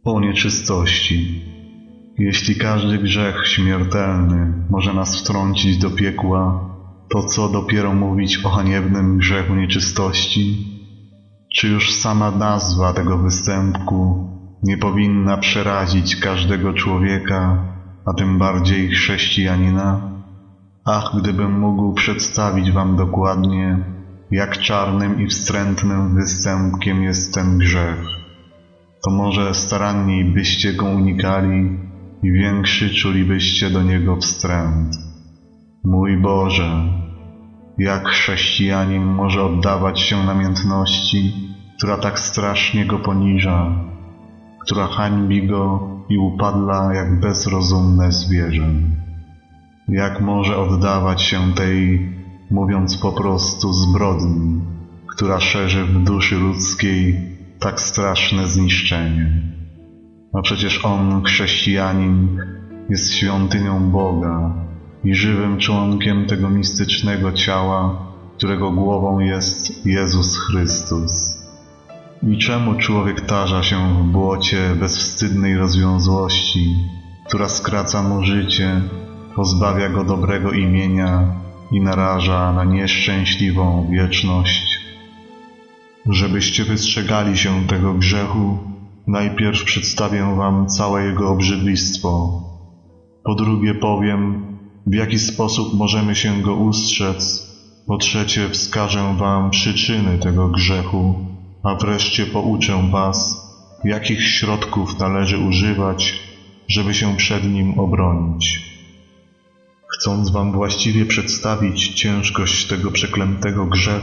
O nieczystości! Jeśli każdy grzech śmiertelny może nas wtrącić do piekła, to co dopiero mówić o haniebnym grzechu nieczystości? Czy już sama nazwa tego występku nie powinna przerazić każdego człowieka, a tym bardziej chrześcijanina? Ach, gdybym mógł przedstawić wam dokładnie, jak czarnym i wstrętnym występkiem jest ten grzech, to może staranniej byście go unikali i większy czulibyście do niego wstręt. Mój Boże, jak chrześcijanin może oddawać się namiętności, która tak strasznie go poniża, która hańbi go i upadla jak bezrozumne zwierzę? Jak może oddawać się tej, mówiąc po prostu, zbrodni, która szerzy w duszy ludzkiej tak straszne zniszczenie? A przecież on, chrześcijanin, jest świątynią Boga i żywym członkiem tego mistycznego ciała, którego głową jest Jezus Chrystus. I czemu człowiek tarza się w błocie bezwstydnej rozwiązłości, która skraca mu życie, pozbawia go dobrego imienia i naraża na nieszczęśliwą wieczność? Żebyście wystrzegali się tego grzechu, najpierw przedstawię wam całe jego obrzydlistwo. Po drugie powiem, w jaki sposób możemy się go ustrzec. Po trzecie wskażę wam przyczyny tego grzechu, a wreszcie pouczę was, jakich środków należy używać, żeby się przed nim obronić. Chcąc wam właściwie przedstawić ciężkość tego przeklętego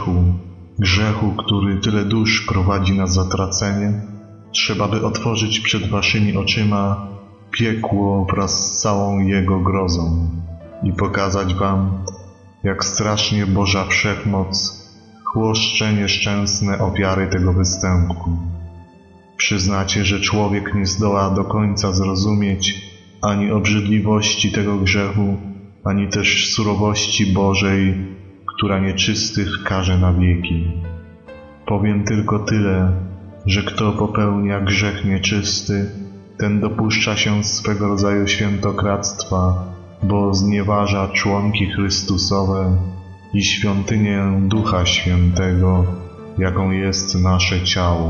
grzechu, który tyle dusz prowadzi na zatracenie, trzeba by otworzyć przed waszymi oczyma piekło wraz z całą jego grozą i pokazać wam, jak strasznie Boża Wszechmoc chłoszcze nieszczęsne ofiary tego występku. Przyznacie, że człowiek nie zdoła do końca zrozumieć ani obrzydliwości tego grzechu, ani też surowości Bożej, która nieczystych karze na wieki. Powiem tylko tyle, że kto popełnia grzech nieczysty, ten dopuszcza się swego rodzaju świętokradztwa, bo znieważa członki Chrystusowe i świątynię Ducha Świętego, jaką jest nasze ciało.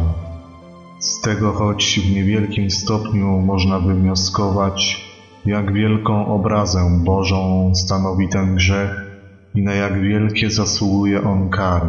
Z tego choć w niewielkim stopniu można wywnioskować, jak wielką obrazę Bożą stanowi ten grzech i na jak wielkie zasługuje on kary.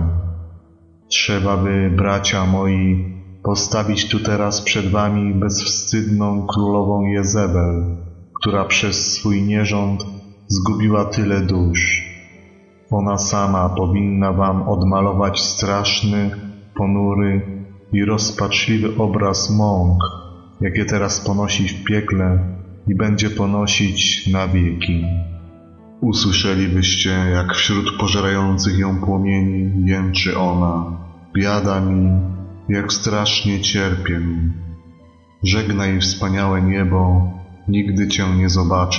Trzeba by, bracia moi, postawić tu teraz przed wami bezwstydną królową Jezebel, która przez swój nierząd zgubiła tyle dusz. Ona sama powinna wam odmalować straszny, ponury i rozpaczliwy obraz mąk, jakie teraz ponosi w piekle i będzie ponosić na wieki. Usłyszelibyście, jak wśród pożerających ją płomieni jęczy ona: biada mi, jak strasznie cierpię. Żegnaj, wspaniałe niebo, nigdy cię nie zobaczę.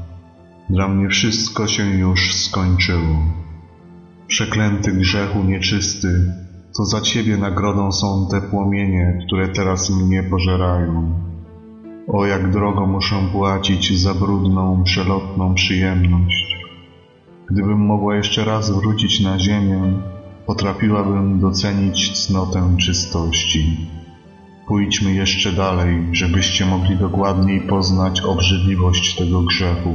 Dla mnie wszystko się już skończyło. Przeklęty grzechu nieczysty, to za ciebie nagrodą są te płomienie, które teraz mnie pożerają. O, jak drogo muszę płacić za brudną, przelotną przyjemność. Gdybym mogła jeszcze raz wrócić na ziemię, potrafiłabym docenić cnotę czystości. Pójdźmy jeszcze dalej, żebyście mogli dokładniej poznać obrzydliwość tego grzechu.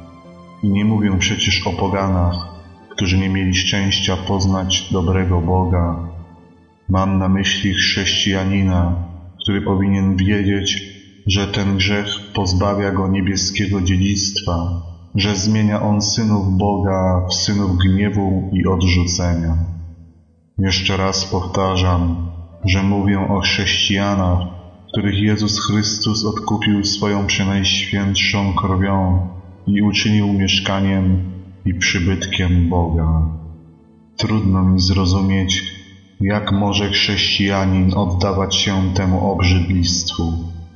I nie mówię przecież o poganach, którzy nie mieli szczęścia poznać dobrego Boga. Mam na myśli chrześcijanina, który powinien wiedzieć, że ten grzech pozbawia go niebieskiego dziedzictwa, że zmienia on synów Boga w synów gniewu i odrzucenia. Jeszcze raz powtarzam, że mówię o chrześcijanach, których Jezus Chrystus odkupił swoją przenajświętszą krwią i uczynił mieszkaniem i przybytkiem Boga. Trudno mi zrozumieć, jak może chrześcijanin oddawać się temu obrzydlistwu.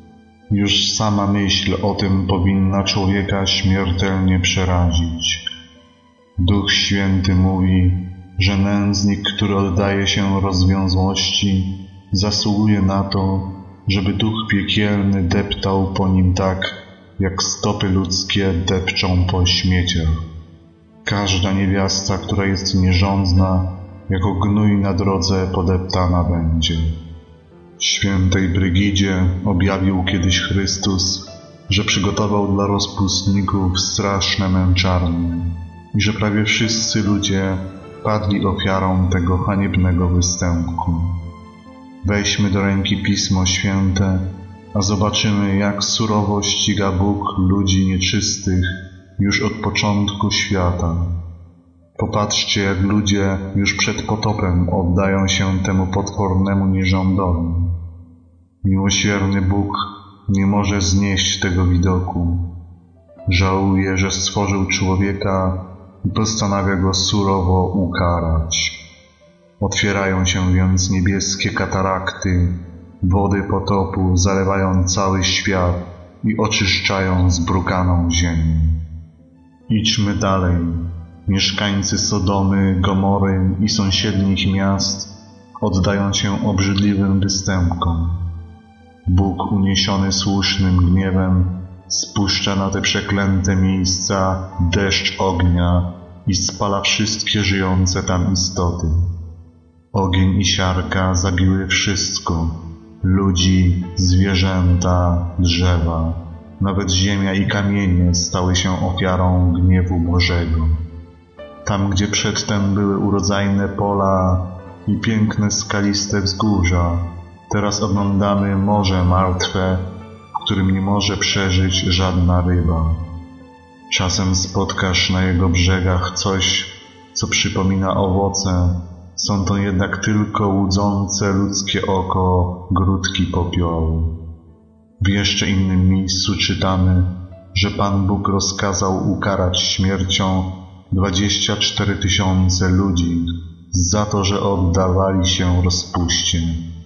Już sama myśl o tym powinna człowieka śmiertelnie przerazić. Duch Święty mówi, że nędznik, który oddaje się rozwiązłości, zasługuje na to, żeby duch piekielny deptał po nim tak, jak stopy ludzkie depczą po śmieciach. Każda niewiasta, która jest nierządna, jako gnój na drodze podeptana będzie. Świętej Brygidzie objawił kiedyś Chrystus, że przygotował dla rozpustników straszne męczarnie i że prawie wszyscy ludzie padli ofiarą tego haniebnego występku. Weźmy do ręki Pismo Święte, a zobaczymy, jak surowo ściga Bóg ludzi nieczystych już od początku świata. Popatrzcie, jak ludzie już przed potopem oddają się temu potwornemu nierządowi. Miłosierny Bóg nie może znieść tego widoku. Żałuje, że stworzył człowieka i postanawia go surowo ukarać. Otwierają się więc niebieskie katarakty, wody potopu zalewają cały świat i oczyszczają zbrukaną ziemię. Idźmy dalej. Mieszkańcy Sodomy, Gomory i sąsiednich miast oddają się obrzydliwym występkom. Bóg, uniesiony słusznym gniewem, spuszcza na te przeklęte miejsca deszcz ognia i spala wszystkie żyjące tam istoty. Ogień i siarka zabiły wszystko: ludzi, zwierzęta, drzewa. Nawet ziemia i kamienie stały się ofiarą gniewu Bożego. Tam, gdzie przedtem były urodzajne pola i piękne skaliste wzgórza, teraz oglądamy morze martwe, w którym nie może przeżyć żadna ryba. Czasem spotkasz na jego brzegach coś, co przypomina owoce, są to jednak tylko łudzące ludzkie oko grudki popiołu. W jeszcze innym miejscu czytamy, że Pan Bóg rozkazał ukarać śmiercią 24 000 ludzi za to, że oddawali się rozpuście.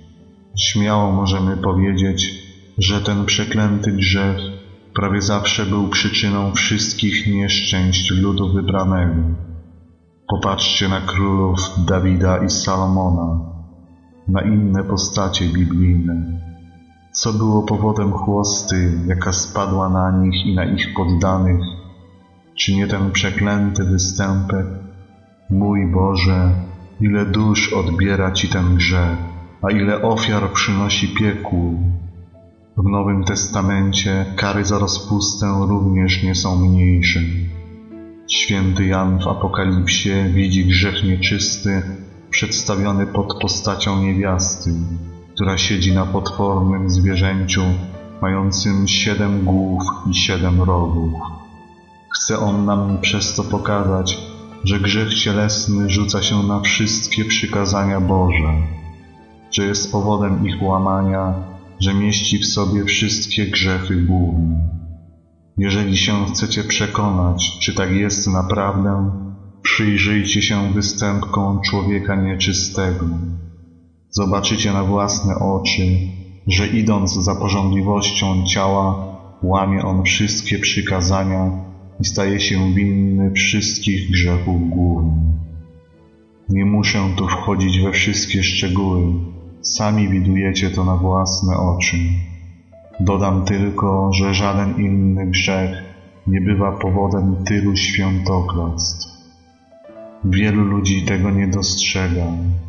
Śmiało możemy powiedzieć, że ten przeklęty grzech prawie zawsze był przyczyną wszystkich nieszczęść ludu wybranego. Popatrzcie na królów Dawida i Salomona, na inne postacie biblijne. Co było powodem chłosty, jaka spadła na nich i na ich poddanych? Czy nie ten przeklęty występek? Mój Boże, ile dusz odbiera Ci ten grzech, a ile ofiar przynosi piekłu. W Nowym Testamencie kary za rozpustę również nie są mniejsze. Święty Jan w Apokalipsie widzi grzech nieczysty przedstawiony pod postacią niewiasty, która siedzi na potwornym zwierzęciu mającym 7 głów i 7 rogów. Chce on nam przez to pokazać, że grzech cielesny rzuca się na wszystkie przykazania Boże, że jest powodem ich łamania, że mieści w sobie wszystkie grzechy główne. Jeżeli się chcecie przekonać, czy tak jest naprawdę, przyjrzyjcie się występkom człowieka nieczystego. Zobaczycie na własne oczy, że idąc za pożądliwością ciała, łamie on wszystkie przykazania i staje się winny wszystkich grzechów głównych. Nie muszę tu wchodzić we wszystkie szczegóły, sami widujecie to na własne oczy. Dodam tylko, że żaden inny grzech nie bywa powodem tylu świętokradstw. Wielu ludzi tego nie dostrzega.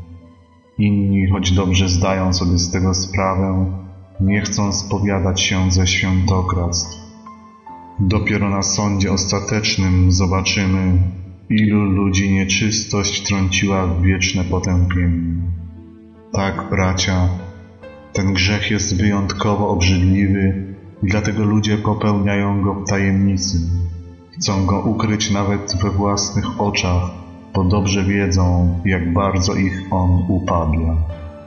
Inni, choć dobrze zdają sobie z tego sprawę, nie chcą spowiadać się ze świętokradztw. Dopiero na sądzie ostatecznym zobaczymy, ilu ludzi nieczystość wtrąciła w wieczne potępienie. Tak, bracia, ten grzech jest wyjątkowo obrzydliwy i dlatego ludzie popełniają go w tajemnicy. Chcą go ukryć nawet we własnych oczach, bo dobrze wiedzą, jak bardzo ich on upadla.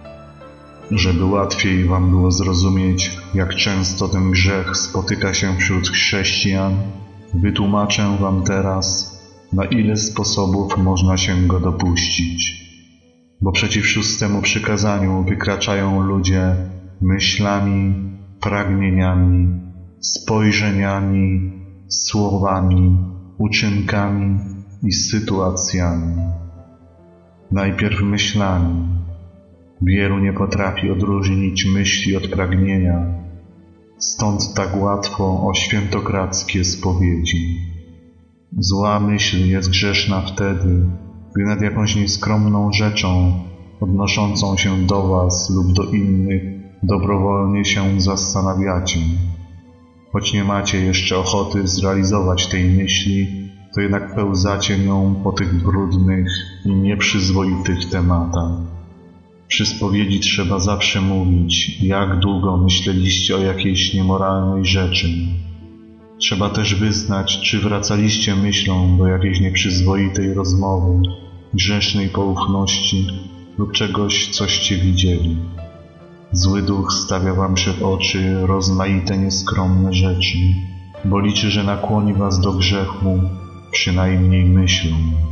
Żeby łatwiej wam było zrozumieć, jak często ten grzech spotyka się wśród chrześcijan, wytłumaczę wam teraz, na ile sposobów można się go dopuścić. Bo przeciw 6. przykazaniu wykraczają ludzie myślami, pragnieniami, spojrzeniami, słowami, uczynkami i sytuacjami. Najpierw myślami. Wielu nie potrafi odróżnić myśli od pragnienia, stąd tak łatwo o świętokradzkie spowiedzi. Zła myśl jest grzeszna wtedy, gdy nad jakąś nieskromną rzeczą odnoszącą się do was lub do innych dobrowolnie się zastanawiacie. Choć nie macie jeszcze ochoty zrealizować tej myśli, to jednak pełzacie nią po tych brudnych i nieprzyzwoitych tematach. Przy spowiedzi trzeba zawsze mówić, jak długo myśleliście o jakiejś niemoralnej rzeczy. Trzeba też wyznać, czy wracaliście myślą do jakiejś nieprzyzwoitej rozmowy, grzesznej poufności lub czegoś, coście widzieli. Zły duch stawia wam przed oczy rozmaite nieskromne rzeczy, bo liczy, że nakłoni was do grzechu, przynajmniej myślą.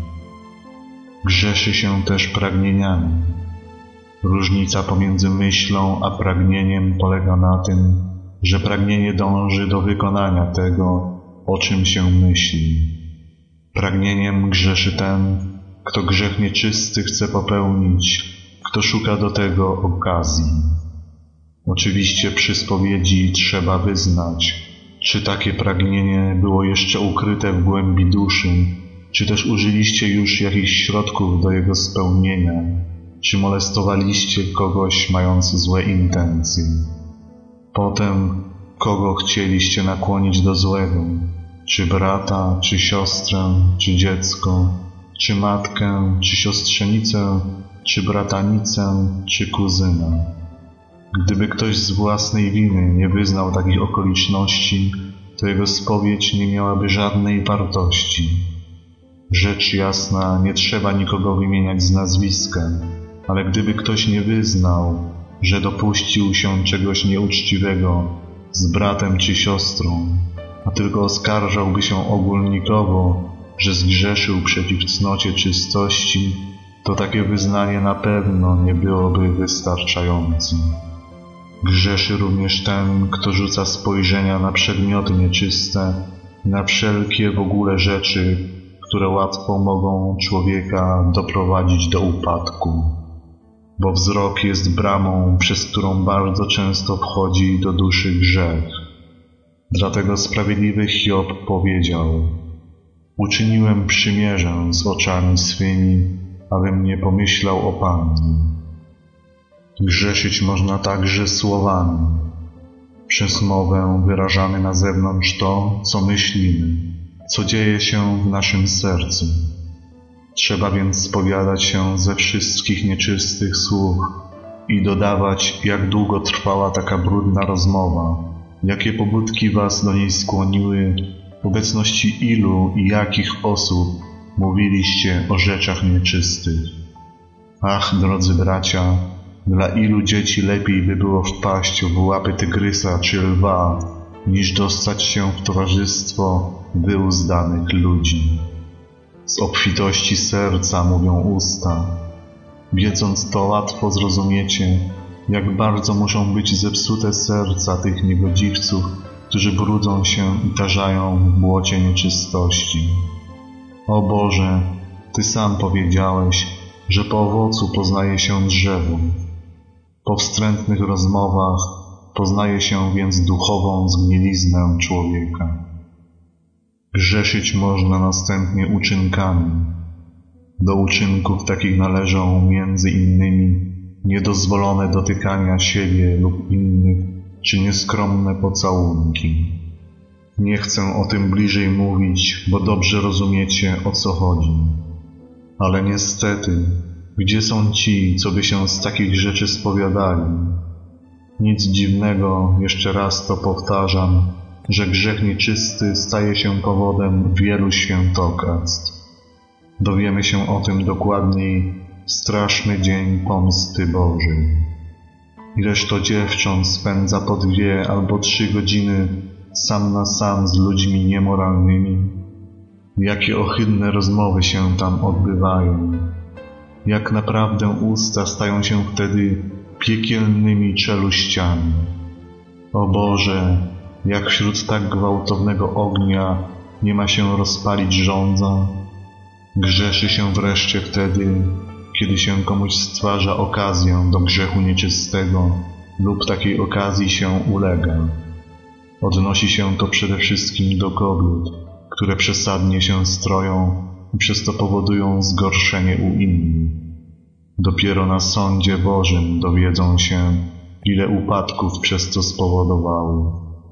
Grzeszy się też pragnieniami. Różnica pomiędzy myślą a pragnieniem polega na tym, że pragnienie dąży do wykonania tego, o czym się myśli. Pragnieniem grzeszy ten, kto grzech nieczysty chce popełnić, kto szuka do tego okazji. Oczywiście przy spowiedzi trzeba wyznać, czy takie pragnienie było jeszcze ukryte w głębi duszy, czy też użyliście już jakichś środków do jego spełnienia, czy molestowaliście kogoś mający złe intencje. Potem, kogo chcieliście nakłonić do złego, czy brata, czy siostrę, czy dziecko, czy matkę, czy siostrzenicę, czy bratanicę, czy kuzyna. Gdyby ktoś z własnej winy nie wyznał takich okoliczności, to jego spowiedź nie miałaby żadnej wartości. Rzecz jasna, nie trzeba nikogo wymieniać z nazwiska, ale gdyby ktoś nie wyznał, że dopuścił się czegoś nieuczciwego z bratem czy siostrą, a tylko oskarżałby się ogólnikowo, że zgrzeszył przeciw cnocie czystości, to takie wyznanie na pewno nie byłoby wystarczającym. Grzeszy również ten, kto rzuca spojrzenia na przedmioty nieczyste i na wszelkie w ogóle rzeczy, które łatwo mogą człowieka doprowadzić do upadku. Bo wzrok jest bramą, przez którą bardzo często wchodzi do duszy grzech. Dlatego sprawiedliwy Hiob powiedział: uczyniłem przymierze z oczami swymi, abym nie pomyślał o Panu. Grzeszyć można także słowami. Przez mowę wyrażamy na zewnątrz to, co myślimy, co dzieje się w naszym sercu. Trzeba więc spowiadać się ze wszystkich nieczystych słów i dodawać, jak długo trwała taka brudna rozmowa, jakie pobudki was do niej skłoniły, w obecności ilu i jakich osób mówiliście o rzeczach nieczystych. Ach, drodzy bracia, dla ilu dzieci lepiej by było wpaść w łapy tygrysa czy lwa, niż dostać się w towarzystwo wyuzdanych ludzi. Z obfitości serca mówią usta. Wiedząc to, łatwo zrozumiecie, jak bardzo muszą być zepsute serca tych niegodziwców, którzy brudzą się i tarzają w błocie nieczystości. O Boże, Ty sam powiedziałeś, że po owocu poznaje się drzewo. Po wstrętnych rozmowach poznaje się więc duchową zgniliznę człowieka. Grzeszyć można następnie uczynkami. Do uczynków takich należą między innymi niedozwolone dotykania siebie lub innych, czy nieskromne pocałunki. Nie chcę o tym bliżej mówić, bo dobrze rozumiecie, o co chodzi. Ale niestety, gdzie są ci, co by się z takich rzeczy spowiadali? Nic dziwnego, jeszcze raz to powtarzam, że grzech nieczysty staje się powodem wielu świętokradztw. Dowiemy się o tym dokładniej w straszny dzień pomsty Bożej. Ileż to dziewcząt spędza po 2 albo 3 godziny sam na sam z ludźmi niemoralnymi? Jakie ohydne rozmowy się tam odbywają? Jak naprawdę usta stają się wtedy piekielnymi czeluściami? O Boże, jak wśród tak gwałtownego ognia nie ma się rozpalić żądza? Grzeszy się wreszcie wtedy, kiedy się komuś stwarza okazję do grzechu nieczystego lub takiej okazji się ulega. Odnosi się to przede wszystkim do kobiet, które przesadnie się stroją i przez to powodują zgorszenie u innych. Dopiero na sądzie Bożym dowiedzą się, ile upadków przez to spowodowały.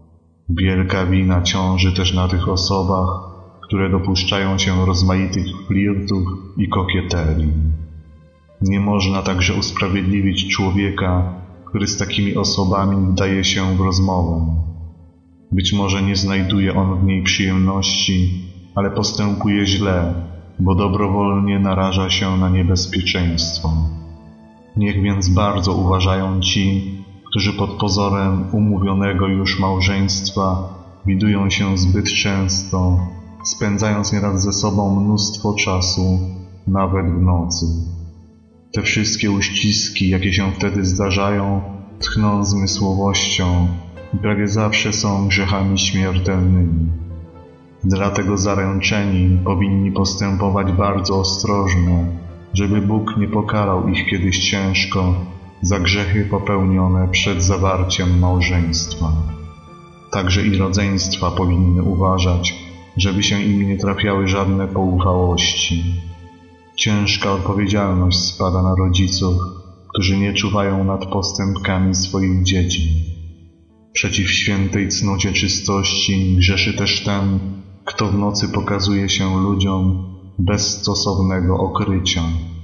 Wielka wina ciąży też na tych osobach, które dopuszczają się rozmaitych flirtów i kokieterii. Nie można także usprawiedliwić człowieka, który z takimi osobami wdaje się w rozmowę. Być może nie znajduje on w niej przyjemności, ale postępuje źle, bo dobrowolnie naraża się na niebezpieczeństwo. Niech więc bardzo uważają ci, którzy pod pozorem umówionego już małżeństwa widują się zbyt często, spędzając nieraz ze sobą mnóstwo czasu, nawet w nocy. Te wszystkie uściski, jakie się wtedy zdarzają, tchną zmysłowością i prawie zawsze są grzechami śmiertelnymi. Dlatego zaręczeni powinni postępować bardzo ostrożnie, żeby Bóg nie pokarał ich kiedyś ciężko za grzechy popełnione przed zawarciem małżeństwa. Także i rodzeństwa powinny uważać, żeby się im nie trafiały żadne poufałości. Ciężka odpowiedzialność spada na rodziców, którzy nie czuwają nad postępkami swoich dzieci. Przeciw świętej cnocie czystości grzeszy też ten, kto w nocy pokazuje się ludziom bez stosownego okrycia.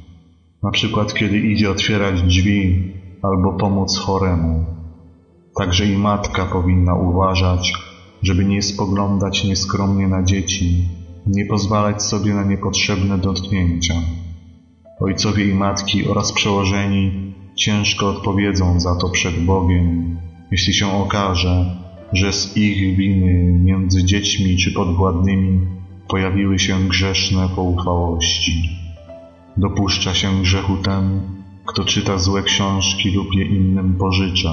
Na przykład kiedy idzie otwierać drzwi albo pomóc choremu. Także i matka powinna uważać, żeby nie spoglądać nieskromnie na dzieci, nie pozwalać sobie na niepotrzebne dotknięcia. Ojcowie i matki oraz przełożeni ciężko odpowiedzą za to przed Bogiem, jeśli się okaże, że z ich winy między dziećmi czy podwładnymi pojawiły się grzeszne poufałości. Dopuszcza się grzechu ten, kto czyta złe książki lub je innym pożycza,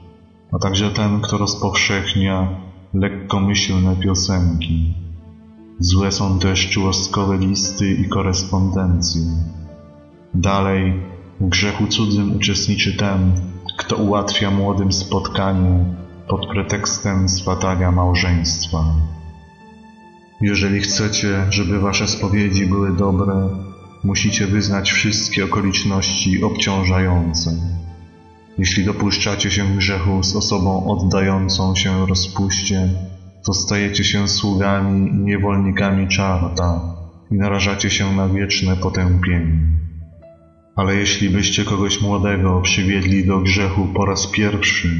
a także ten, kto rozpowszechnia lekkomyślne piosenki. Złe są też czułostkowe listy i korespondencje. Dalej, w grzechu cudzym uczestniczy ten, kto ułatwia młodym spotkanie pod pretekstem swatania małżeństwa. Jeżeli chcecie, żeby wasze spowiedzi były dobre, musicie wyznać wszystkie okoliczności obciążające. Jeśli dopuszczacie się grzechu z osobą oddającą się rozpuście, to stajecie się sługami i niewolnikami czarta i narażacie się na wieczne potępienie. Ale jeśli byście kogoś młodego przywiedli do grzechu po raz pierwszy,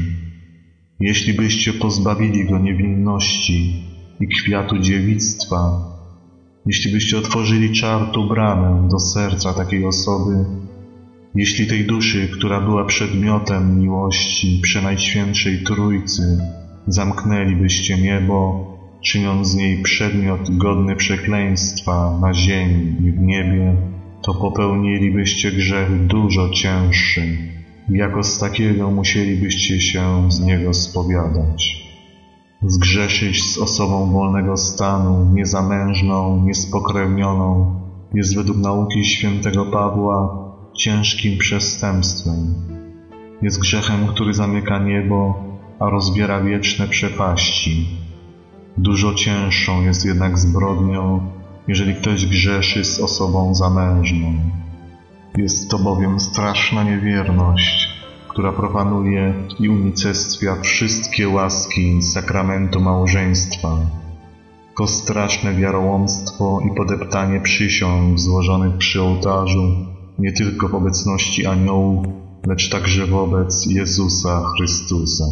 jeśli byście pozbawili go niewinności i kwiatu dziewictwa, jeśli byście otworzyli czartu bramę do serca takiej osoby, jeśli tej duszy, która była przedmiotem miłości Przenajświętszej Trójcy, zamknęlibyście niebo, czyniąc z niej przedmiot godny przekleństwa na ziemi i w niebie, to popełnilibyście grzech dużo cięższy i jako z takiego musielibyście się z niego spowiadać. Zgrzeszyć z osobą wolnego stanu, niezamężną, niespokrewnioną, jest według nauki świętego Pawła ciężkim przestępstwem. Jest grzechem, który zamyka niebo, a rozbiera wieczne przepaści. Dużo cięższą jest jednak zbrodnią, jeżeli ktoś grzeszy z osobą zamężną. Jest to bowiem straszna niewierność, która profanuje i unicestwia wszystkie łaski sakramentu małżeństwa. To straszne wiarołomstwo i podeptanie przysiąg złożonych przy ołtarzu, nie tylko w obecności aniołów, lecz także wobec Jezusa Chrystusa.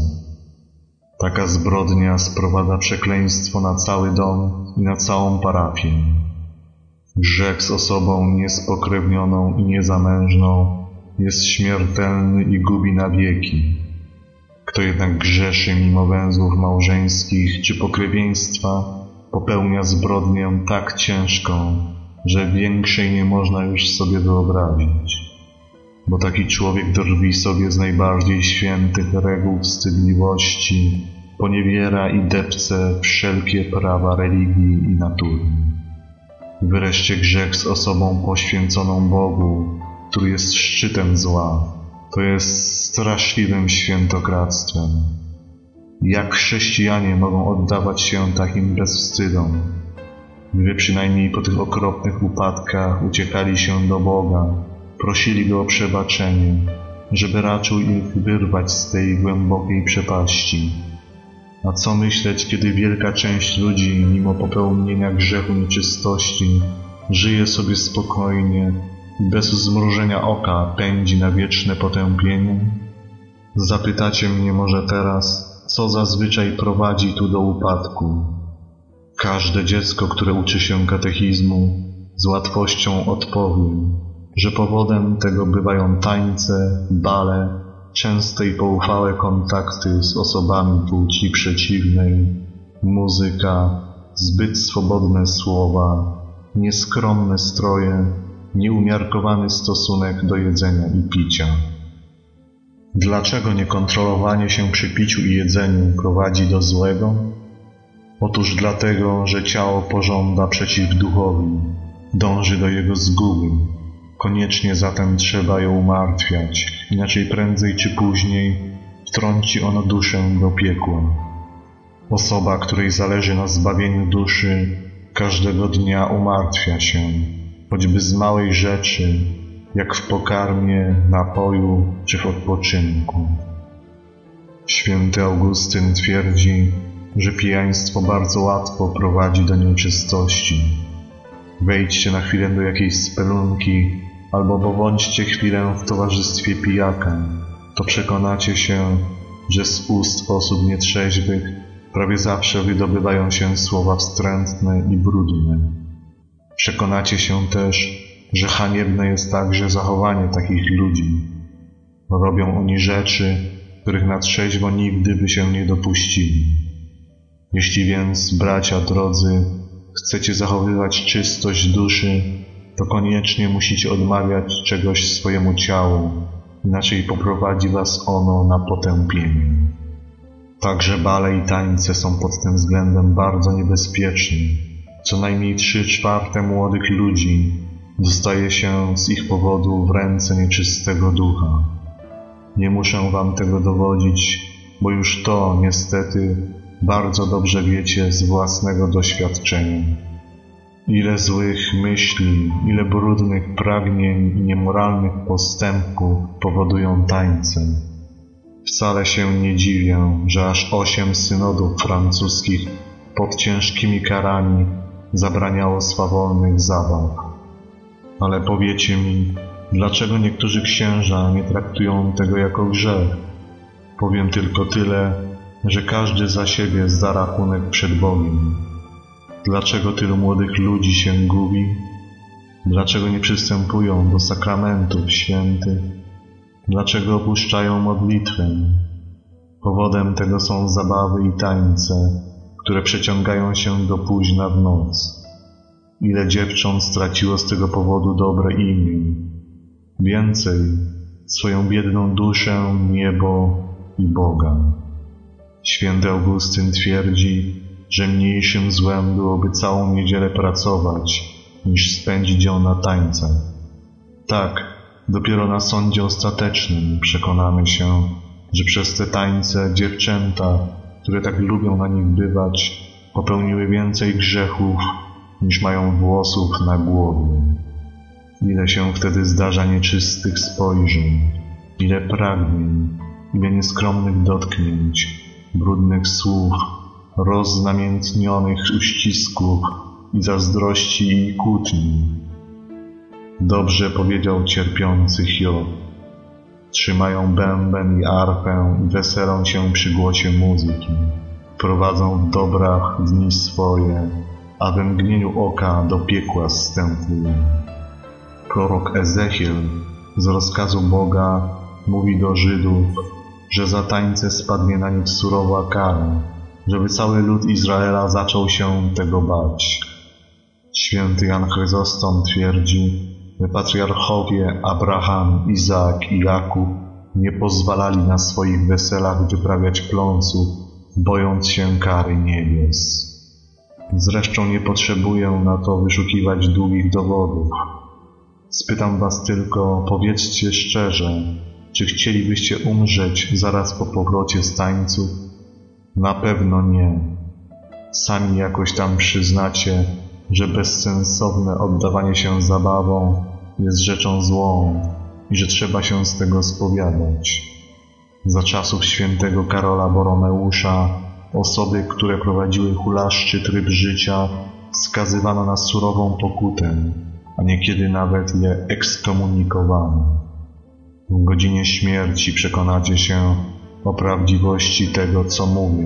Taka zbrodnia sprowadza przekleństwo na cały dom i na całą parafię. Grzech z osobą niespokrewnioną i niezamężną jest śmiertelny i gubi na wieki. Kto jednak grzeszy mimo węzłów małżeńskich czy pokrewieństwa, popełnia zbrodnię tak ciężką, że większej nie można już sobie wyobrazić. Bo taki człowiek drwi sobie z najbardziej świętych reguł wstydliwości, poniewiera i depce wszelkie prawa religii i natury. Wreszcie grzech z osobą poświęconą Bogu który jest szczytem zła. To jest straszliwym świętokradztwem. Jak chrześcijanie mogą oddawać się takim bezwstydom? Gdyby przynajmniej po tych okropnych upadkach uciekali się do Boga, prosili Go o przebaczenie, żeby raczył ich wyrwać z tej głębokiej przepaści. A co myśleć, kiedy wielka część ludzi, mimo popełnienia grzechu nieczystości, żyje sobie spokojnie i bez zmrużenia oka pędzi na wieczne potępienie? Zapytacie mnie może teraz, co zazwyczaj prowadzi tu do upadku. Każde dziecko, które uczy się katechizmu, z łatwością odpowie, że powodem tego bywają tańce, bale, częste i poufałe kontakty z osobami płci przeciwnej, muzyka, zbyt swobodne słowa, nieskromne stroje, nieumiarkowany stosunek do jedzenia i picia. Dlaczego niekontrolowanie się przy piciu i jedzeniu prowadzi do złego? Otóż dlatego, że ciało pożąda przeciw duchowi, dąży do jego zguby. Koniecznie zatem trzeba ją umartwiać, inaczej prędzej czy później wtrąci ono duszę do piekła. Osoba, której zależy na zbawieniu duszy, każdego dnia umartwia się, choćby z małej rzeczy, jak w pokarmie, napoju czy w odpoczynku. Święty Augustyn twierdzi, że pijaństwo bardzo łatwo prowadzi do nieczystości. Wejdźcie na chwilę do jakiejś spelunki albo pobądźcie chwilę w towarzystwie pijaka, to przekonacie się, że z ust osób nietrzeźwych prawie zawsze wydobywają się słowa wstrętne i brudne. Przekonacie się też, że haniebne jest także zachowanie takich ludzi. Robią oni rzeczy, których na trzeźwo nigdy by się nie dopuścili. Jeśli więc, bracia drodzy, chcecie zachowywać czystość duszy, to koniecznie musicie odmawiać czegoś swojemu ciału, inaczej poprowadzi was ono na potępienie. Także bale i tańce są pod tym względem bardzo niebezpieczne. Co najmniej 3/4 młodych ludzi dostaje się z ich powodu w ręce nieczystego ducha. Nie muszę wam tego dowodzić, bo już to, niestety, bardzo dobrze wiecie z własnego doświadczenia. Ile złych myśli, ile brudnych pragnień i niemoralnych postępków powodują tańce. Wcale się nie dziwię, że aż 8 synodów francuskich pod ciężkimi karami zabraniało swawolnych zabaw. Ale powiecie mi, dlaczego niektórzy księża nie traktują tego jako grzech? Powiem tylko tyle, że każdy za siebie zda rachunek przed Bogiem. Dlaczego tylu młodych ludzi się gubi? Dlaczego nie przystępują do sakramentów świętych? Dlaczego opuszczają modlitwę? Powodem tego są zabawy i tańce, które przeciągają się do późna w noc. Ile dziewcząt straciło z tego powodu dobre imię. Więcej, swoją biedną duszę, niebo i Boga. Święty Augustyn twierdzi, że mniejszym złem byłoby całą niedzielę pracować, niż spędzić ją na tańcach. Tak, dopiero na sądzie ostatecznym przekonamy się, że przez te tańce dziewczęta, które tak lubią na nich bywać, popełniły więcej grzechów, niż mają włosów na głowie. Ile się wtedy zdarza nieczystych spojrzeń, ile pragnień, ile nieskromnych dotknięć, brudnych słów, rozznamiętnionych uścisków i zazdrości i kłótni. Dobrze powiedział cierpiący Hiob. Trzymają bęben i arfę i weselą się przy głosie muzyki. Prowadzą w dobrach dni swoje, a we mgnieniu oka do piekła zstępują. Prorok Ezechiel z rozkazu Boga mówi do Żydów, że za tańce spadnie na nich surowa kara, żeby cały lud Izraela zaczął się tego bać. Święty Jan Chryzostom twierdzi, że patriarchowie Abraham, Izaak i Jakub nie pozwalali na swoich weselach wyprawiać pląsów, bojąc się kary niebios. Zresztą nie potrzebuję na to wyszukiwać długich dowodów. Spytam was tylko, powiedzcie szczerze, czy chcielibyście umrzeć zaraz po powrocie z tańców? Na pewno nie. Sami jakoś tam przyznacie, że bezsensowne oddawanie się zabawom jest rzeczą złą i że trzeba się z tego spowiadać. Za czasów świętego Karola Boromeusza osoby, które prowadziły hulaszczy tryb życia, skazywano na surową pokutę, a niekiedy nawet je ekskomunikowano. W godzinie śmierci przekonacie się o prawdziwości tego, co mówię,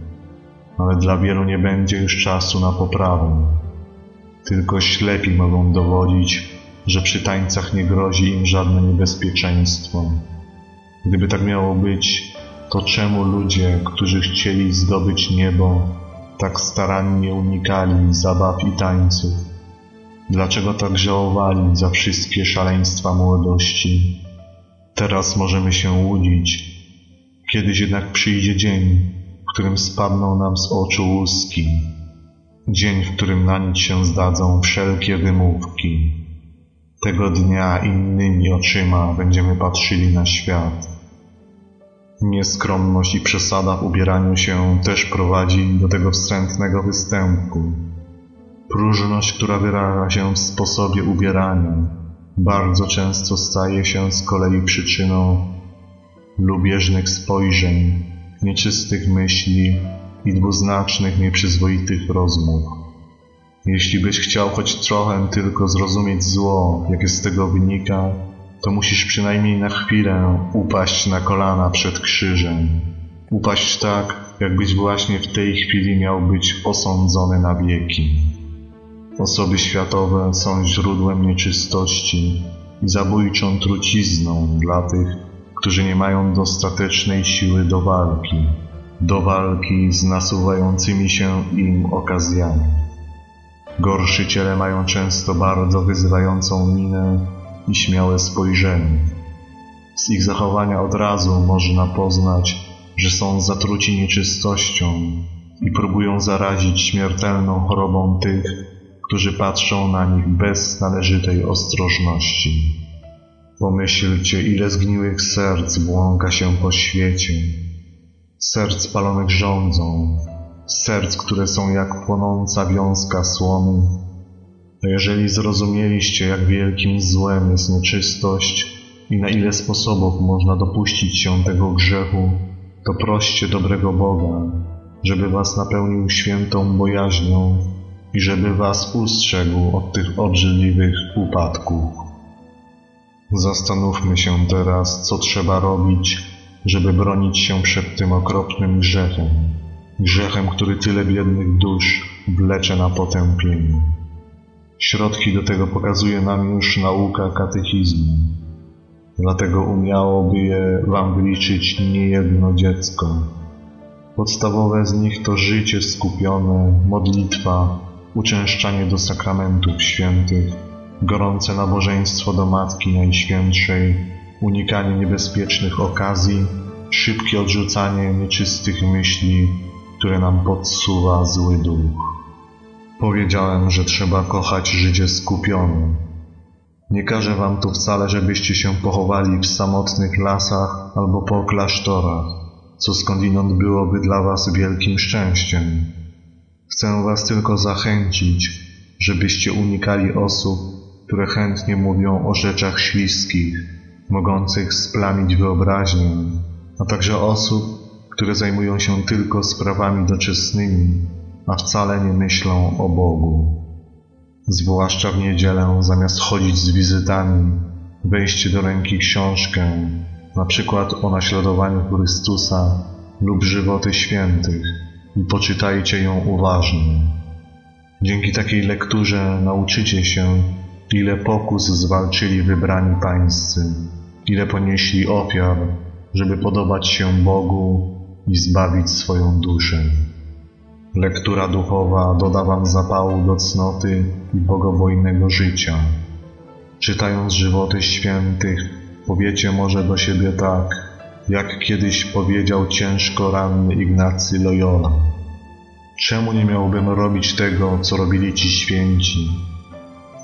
ale dla wielu nie będzie już czasu na poprawę. Tylko ślepi mogą dowodzić, że przy tańcach nie grozi im żadne niebezpieczeństwo. Gdyby tak miało być, to czemu ludzie, którzy chcieli zdobyć niebo, tak starannie unikali zabaw i tańców? Dlaczego tak żałowali za wszystkie szaleństwa młodości? Teraz możemy się łudzić. Kiedyś jednak przyjdzie dzień, w którym spadną nam z oczu łuski. Dzień, w którym na nic się zdadzą wszelkie wymówki. Tego dnia innymi oczyma będziemy patrzyli na świat. Nieskromność i przesada w ubieraniu się też prowadzi do tego wstrętnego występu. Próżność, która wyraża się w sposobie ubierania, bardzo często staje się z kolei przyczyną lubieżnych spojrzeń, nieczystych myśli i dwuznacznych, nieprzyzwoitych rozmów. Jeśli byś chciał choć trochę tylko zrozumieć zło, jakie z tego wynika, to musisz przynajmniej na chwilę upaść na kolana przed krzyżem. Upaść tak, jakbyś właśnie w tej chwili miał być osądzony na wieki. Osoby światowe są źródłem nieczystości i zabójczą trucizną dla tych, którzy nie mają dostatecznej siły do walki z nasuwającymi się im okazjami. Gorszyciele mają często bardzo wyzywającą minę i śmiałe spojrzenie. Z ich zachowania od razu można poznać, że są zatruci nieczystością i próbują zarazić śmiertelną chorobą tych, którzy patrzą na nich bez należytej ostrożności. Pomyślcie, ile zgniłych serc błąka się po świecie. Serc palonych żądzą, serc, które są jak płonąca wiązka słomy. A jeżeli zrozumieliście, jak wielkim złem jest nieczystość i na ile sposobów można dopuścić się tego grzechu, to proście dobrego Boga, żeby was napełnił świętą bojaźnią i żeby was ustrzegł od tych obrzydliwych upadków. Zastanówmy się teraz, co trzeba robić, żeby bronić się przed tym okropnym grzechem. Grzechem, który tyle biednych dusz wlecze na potępienie. Środki do tego pokazuje nam już nauka katechizmu. Dlatego umiałoby je wam wyliczyć niejedno dziecko. Podstawowe z nich to życie skupione, modlitwa, uczęszczanie do sakramentów świętych, gorące nabożeństwo do Matki Najświętszej, unikanie niebezpiecznych okazji, szybkie odrzucanie nieczystych myśli, które nam podsuwa zły duch. Powiedziałem, że trzeba kochać życie skupione. Nie każę wam tu wcale, żebyście się pochowali w samotnych lasach albo po klasztorach, co skądinąd byłoby dla was wielkim szczęściem. Chcę was tylko zachęcić, żebyście unikali osób, które chętnie mówią o rzeczach śliskich, mogących splamić wyobraźnię, a także osób, które zajmują się tylko sprawami doczesnymi, a wcale nie myślą o Bogu. Zwłaszcza w niedzielę, zamiast chodzić z wizytami, weźcie do ręki książkę, na przykład o naśladowaniu Chrystusa lub żywoty świętych, i poczytajcie ją uważnie. Dzięki takiej lekturze nauczycie się, ile pokus zwalczyli wybrani pańscy, ile ponieśli ofiar, żeby podobać się Bogu i zbawić swoją duszę. Lektura duchowa doda wam zapału do cnoty i bogobojnego życia. Czytając żywoty świętych, powiecie może do siebie tak, jak kiedyś powiedział ciężko ranny Ignacy Loyola. Czemu nie miałbym robić tego, co robili ci święci?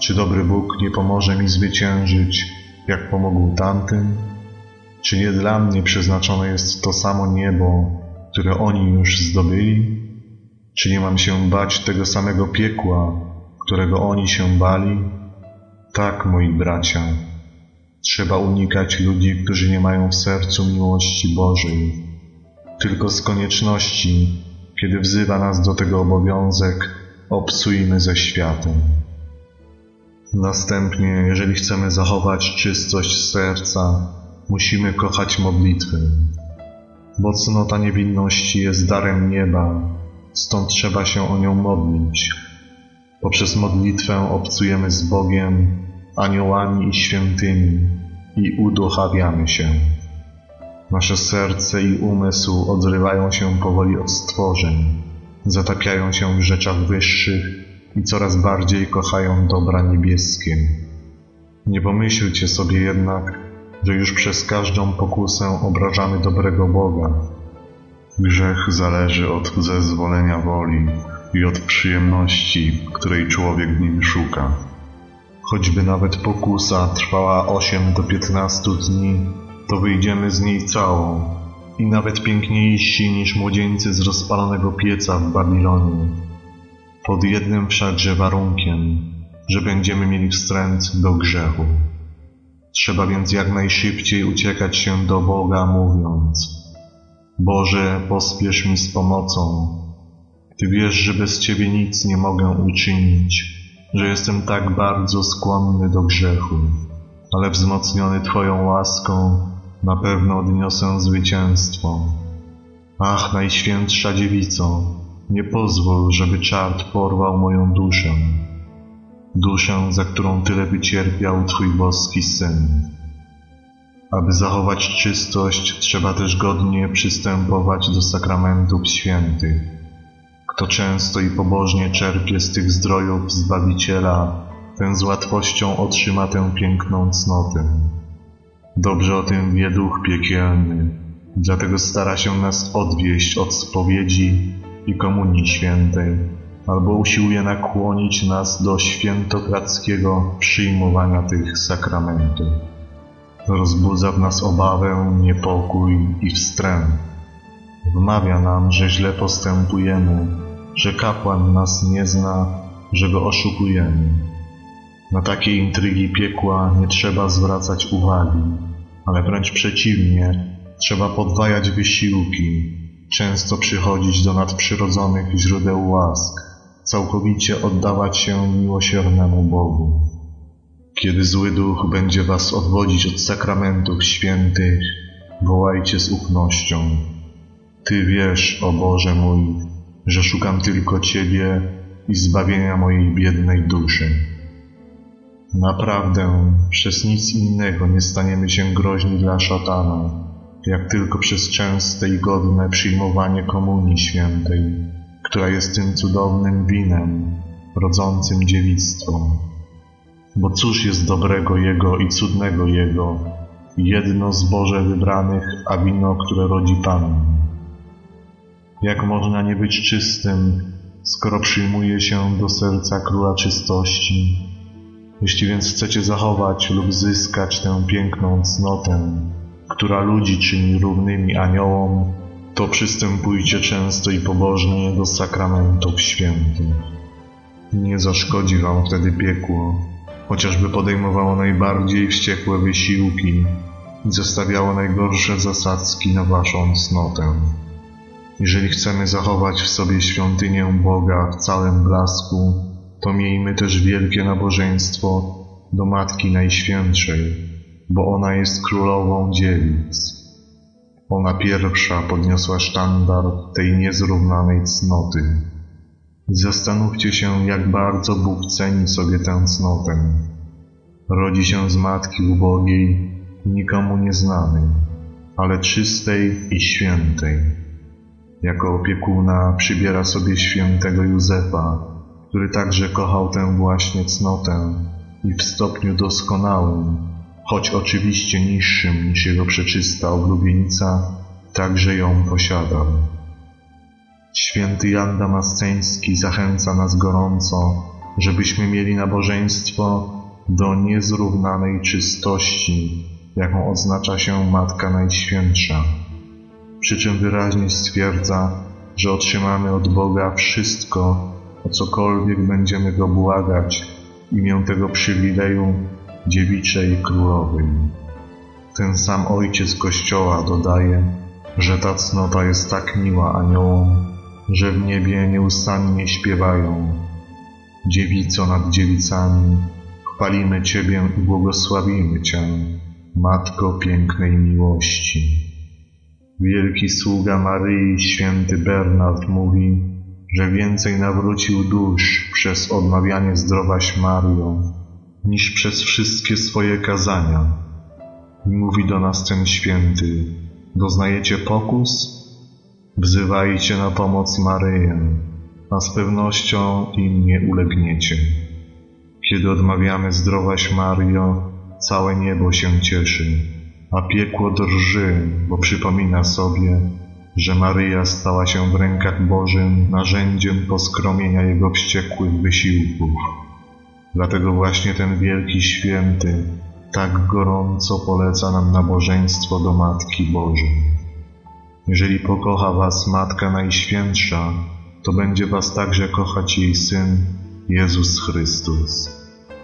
Czy dobry Bóg nie pomoże mi zwyciężyć, jak pomógł tamtym? Czy nie dla mnie przeznaczone jest to samo niebo, które oni już zdobyli? Czy nie mam się bać tego samego piekła, którego oni się bali? Tak, moi bracia, trzeba unikać ludzi, którzy nie mają w sercu miłości Bożej. Tylko z konieczności, kiedy wzywa nas do tego obowiązek, obcujmy ze światem. Następnie, jeżeli chcemy zachować czystość serca, musimy kochać modlitwę. Bo cnota niewinności jest darem nieba, stąd trzeba się o nią modlić. Poprzez modlitwę obcujemy z Bogiem, aniołami i świętymi i uduchawiamy się. Nasze serce i umysł odrywają się powoli od stworzeń, zatapiają się w rzeczach wyższych i coraz bardziej kochają dobra niebieskie. Nie pomyślcie sobie jednak, że już przez każdą pokusę obrażamy dobrego Boga. Grzech zależy od zezwolenia woli i od przyjemności, której człowiek w nim szuka. Choćby nawet pokusa trwała 8 do 15 dni, to wyjdziemy z niej całą i nawet piękniejsi niż młodzieńcy z rozpalonego pieca w Babilonie. Pod jednym wszakże warunkiem, że będziemy mieli wstręt do grzechu. Trzeba więc jak najszybciej uciekać się do Boga, mówiąc: Boże, pospiesz mi z pomocą. Ty wiesz, że bez Ciebie nic nie mogę uczynić, że jestem tak bardzo skłonny do grzechu, ale wzmocniony Twoją łaską na pewno odniosę zwycięstwo. Ach, Najświętsza Dziewico, nie pozwól, żeby czart porwał moją duszę, za którą tyle wycierpiał Twój boski Syn. Aby zachować czystość, trzeba też godnie przystępować do sakramentów świętych. Kto często i pobożnie czerpie z tych zdrojów Zbawiciela, ten z łatwością otrzyma tę piękną cnotę. Dobrze o tym wie duch piekielny, dlatego stara się nas odwieść od spowiedzi i komunii świętej, albo usiłuje nakłonić nas do świętokradzkiego przyjmowania tych sakramentów. Rozbudza w nas obawę, niepokój i wstręt. Wmawia nam, że źle postępujemy, że kapłan nas nie zna, że go oszukujemy. Na takie intrygi piekła nie trzeba zwracać uwagi, ale wręcz przeciwnie, trzeba podwajać wysiłki, często przychodzić do nadprzyrodzonych źródeł łask, całkowicie oddawać się miłosiernemu Bogu. Kiedy zły duch będzie was odwodzić od sakramentów świętych, wołajcie z ufnością: Ty wiesz, o Boże mój, że szukam tylko Ciebie i zbawienia mojej biednej duszy. Naprawdę, przez nic innego nie staniemy się groźni dla szatana, jak tylko przez częste i godne przyjmowanie komunii świętej, która jest tym cudownym winem, rodzącym dziewictwo. Bo cóż jest dobrego Jego i cudnego Jego, jedno zboże wybranych, a wino, które rodzi Pan. Jak można nie być czystym, skoro przyjmuje się do serca Króla Czystości? Jeśli więc chcecie zachować lub zyskać tę piękną cnotę, która ludzi czyni równymi aniołom, to przystępujcie często i pobożnie do sakramentów świętych. Nie zaszkodzi wam wtedy piekło, chociażby podejmowało najbardziej wściekłe wysiłki i zostawiało najgorsze zasadzki na waszą cnotę. Jeżeli chcemy zachować w sobie świątynię Boga w całym blasku, to miejmy też wielkie nabożeństwo do Matki Najświętszej, bo ona jest królową dziewic. Ona pierwsza podniosła sztandar tej niezrównanej cnoty. Zastanówcie się, jak bardzo Bóg ceni sobie tę cnotę. Rodzi się z matki ubogiej, nikomu nieznanej, ale czystej i świętej. Jako opiekuna przybiera sobie świętego Józefa, który także kochał tę właśnie cnotę i w stopniu doskonałym, choć oczywiście niższym niż jego przeczysta oblubienica, także ją posiadał. Święty Jan Damasceński zachęca nas gorąco, żebyśmy mieli nabożeństwo do niezrównanej czystości, jaką odznacza się Matka Najświętsza. Przy czym wyraźnie stwierdza, że otrzymamy od Boga wszystko, o cokolwiek będziemy Go błagać, w imię tego przywileju dziewiczej królowej. Ten sam Ojciec Kościoła dodaje, że ta cnota jest tak miła aniołom, że w niebie nieustannie śpiewają: Dziewico nad dziewicami, chwalimy Ciebie i błogosławimy Cię, Matko pięknej miłości. Wielki sługa Maryi, święty Bernard, mówi, że więcej nawrócił dusz przez odmawianie Zdrowaś Maryjo, niż przez wszystkie swoje kazania. I mówi do nas ten święty: doznajecie pokus? Wzywajcie na pomoc Maryję, a z pewnością im nie ulegniecie. Kiedy odmawiamy Zdrowaś Maryjo, całe niebo się cieszy, a piekło drży, bo przypomina sobie, że Maryja stała się w rękach Bożym narzędziem poskromienia Jego wściekłych wysiłków. Dlatego właśnie ten wielki święty tak gorąco poleca nam nabożeństwo do Matki Bożej. Jeżeli pokocha was Matka Najświętsza, to będzie was także kochać jej Syn, Jezus Chrystus.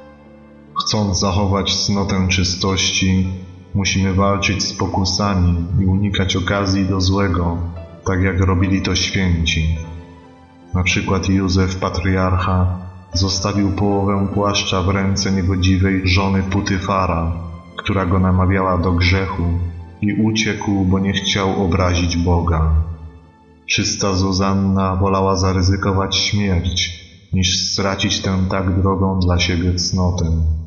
Chcąc zachować cnotę czystości, musimy walczyć z pokusami i unikać okazji do złego, tak jak robili to święci. Na przykład Józef, patriarcha, zostawił połowę płaszcza w ręce niegodziwej żony Putyfara, która go namawiała do grzechu, i uciekł, bo nie chciał obrazić Boga. Czysta Zuzanna wolała zaryzykować śmierć, niż stracić tę tak drogą dla siebie cnotę.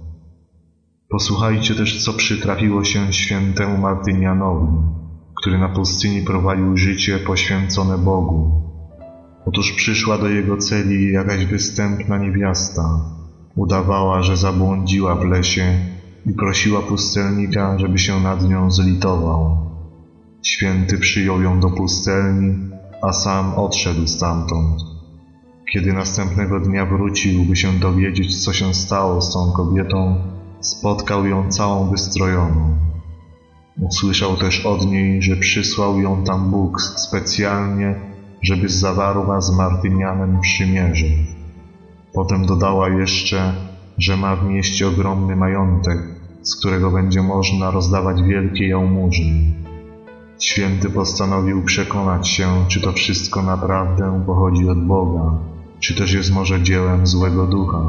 Posłuchajcie też, co przytrafiło się świętemu Martynianowi, który na pustyni prowadził życie poświęcone Bogu. Otóż przyszła do jego celi jakaś występna niewiasta. Udawała, że zabłądziła w lesie i prosiła pustelnika, żeby się nad nią zlitował. Święty przyjął ją do pustelni, a sam odszedł stamtąd. Kiedy następnego dnia wrócił, by się dowiedzieć, co się stało z tą kobietą, spotkał ją całą wystrojoną. Usłyszał też od niej, że przysłał ją tam Bóg specjalnie, żeby zawarła z Martynianem przymierze. Potem dodała jeszcze, że ma w mieście ogromny majątek, z którego będzie można rozdawać wielkie jałmużny. Święty postanowił przekonać się, czy to wszystko naprawdę pochodzi od Boga, czy też jest może dziełem złego ducha.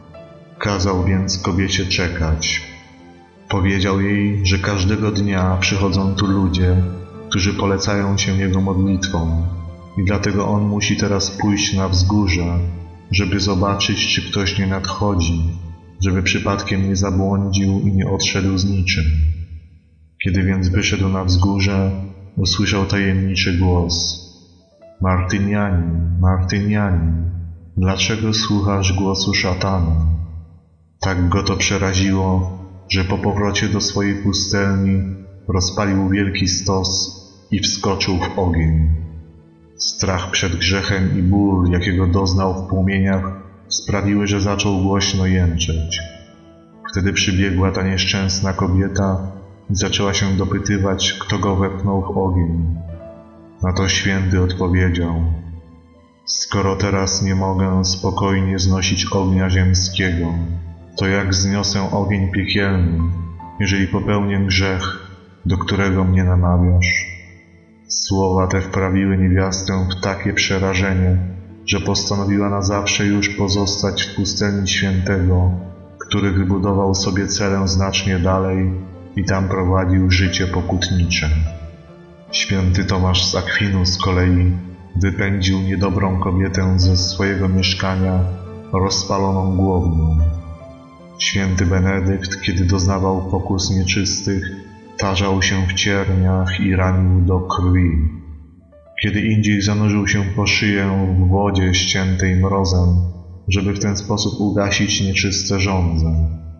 Kazał więc kobiecie czekać. Powiedział jej, że każdego dnia przychodzą tu ludzie, którzy polecają się jego modlitwom, i dlatego on musi teraz pójść na wzgórze, żeby zobaczyć, czy ktoś nie nadchodzi, żeby przypadkiem nie zabłądził i nie odszedł z niczym. Kiedy więc wyszedł na wzgórze, usłyszał tajemniczy głos: Martynianin, Martynianin, dlaczego słuchasz głosu szatana? Tak go to przeraziło, że po powrocie do swojej pustelni rozpalił wielki stos i wskoczył w ogień. Strach przed grzechem i ból, jakiego doznał w płomieniach, sprawiły, że zaczął głośno jęczeć. Wtedy przybiegła ta nieszczęsna kobieta i zaczęła się dopytywać, kto go wepchnął w ogień. Na to święty odpowiedział: skoro teraz nie mogę spokojnie znosić ognia ziemskiego, to jak zniosę ogień piekielny, jeżeli popełnię grzech, do którego mnie namawiasz? Słowa te wprawiły niewiastę w takie przerażenie, że postanowiła na zawsze już pozostać w pustelni świętego, który wybudował sobie celę znacznie dalej i tam prowadził życie pokutnicze. Święty Tomasz z Akwinu z kolei wypędził niedobrą kobietę ze swojego mieszkania rozpaloną głownią. Święty Benedykt, kiedy doznawał pokus nieczystych, tarzał się w cierniach i ranił do krwi. Kiedy indziej zanurzył się po szyję w wodzie ściętej mrozem, żeby w ten sposób ugasić nieczyste żądze.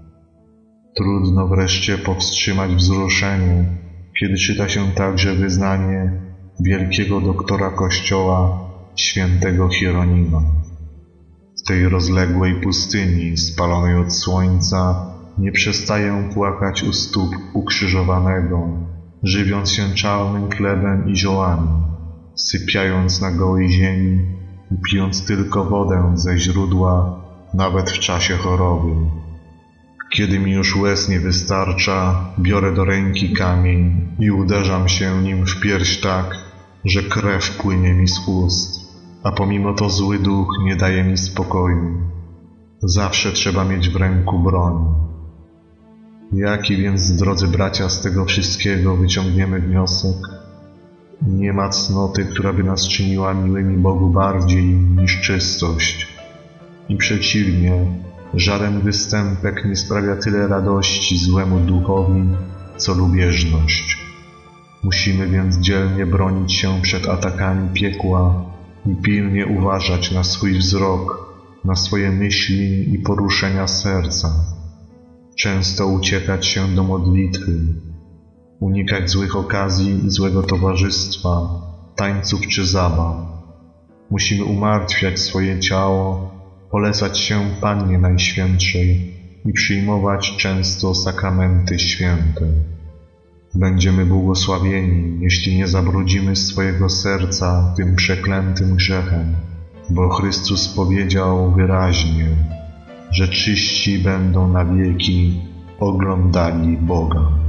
Trudno wreszcie powstrzymać wzruszenie, kiedy czyta się także wyznanie wielkiego doktora Kościoła, świętego Hieronima. tej rozległej pustyni spalonej od słońca nie przestaję płakać u stóp ukrzyżowanego, żywiąc się czarnym chlebem i ziołami, sypiając na gołej ziemi i pijąc tylko wodę ze źródła, nawet w czasie choroby. Kiedy mi już łez nie wystarcza, biorę do ręki kamień i uderzam się nim w pierś tak, że krew płynie mi z ust, a pomimo to zły duch nie daje mi spokoju. Zawsze trzeba mieć w ręku broń. Jaki więc, drodzy bracia, z tego wszystkiego wyciągniemy wniosek? Nie ma cnoty, która by nas czyniła miłymi Bogu bardziej niż czystość. I przeciwnie, żaden występek nie sprawia tyle radości złemu duchowi, co lubieżność. Musimy więc dzielnie bronić się przed atakami piekła i pilnie uważać na swój wzrok, na swoje myśli i poruszenia serca. Często uciekać się do modlitwy, unikać złych okazji i złego towarzystwa, tańców czy zabaw. Musimy umartwiać swoje ciało, polecać się Pannie Najświętszej i przyjmować często sakramenty święte. Będziemy błogosławieni, jeśli nie zabrudzimy swojego serca tym przeklętym grzechem, bo Chrystus powiedział wyraźnie, że czyści będą na wieki oglądali Boga.